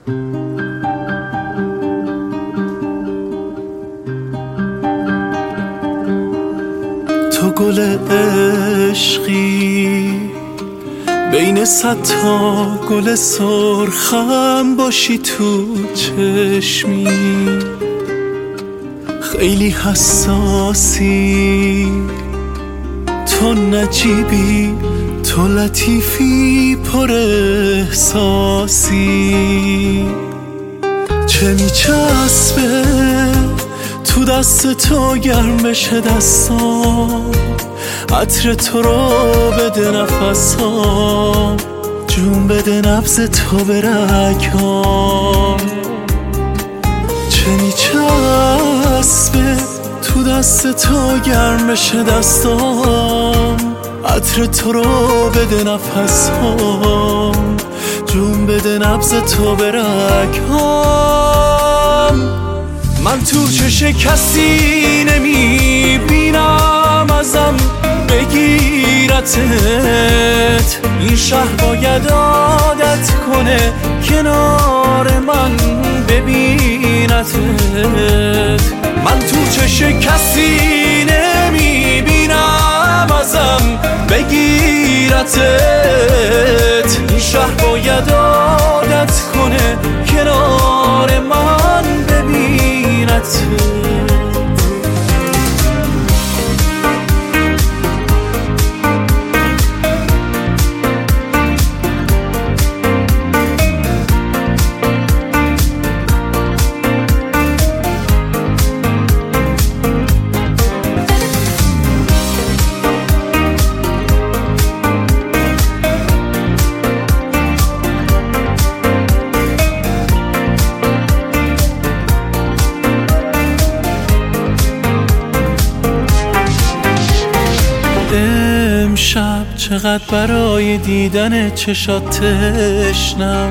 تو گل عشقی بین صد تا گل سرخم باشی تو چشمی، خیلی حساسی، تو نجیبی، تو لطیفی، پر احساسی. چه میچسبه تو دست تو گرم بشه دستام، عطر تو رو بده نفسام، جون بده نبض تو به رگام. چه میچسبه تو دست تو گرم بشه دستام، عطر تو رو بده نفسام، جون بده نبض تو به رگام. من تو چش کسی نمیبینم ازم بگیرتت، این شهر باید عادت کنه کنار من ببینتت. من تو چش کسی نمیبینم ازم بگیرتت، این شهر باید عادت کنه کنار من ببینتت. امشب چقدر برای دیدن چشات تشنم،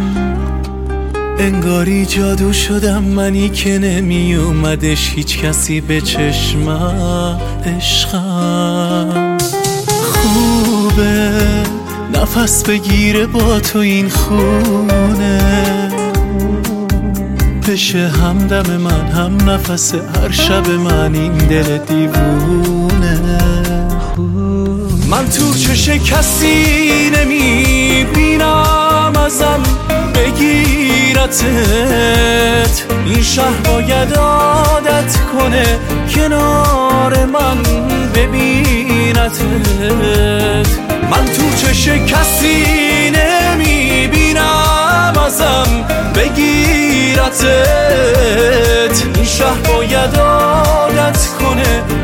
انگاری جادو شدم منی که نمی اومدش هیچ کسی به چشمم. عشقم خوبه نفس بگیره با تو این خونه، بشه همدم من هم نفس هر شب من این دل دیوونه. من تو چش کسی نمیبینم ازم بگیرتت، این شهر باید عادت کنه کنار من ببینتت. من تو چش کسی نمیبینم ازم بگیرتت، این شهر باید عادت کنه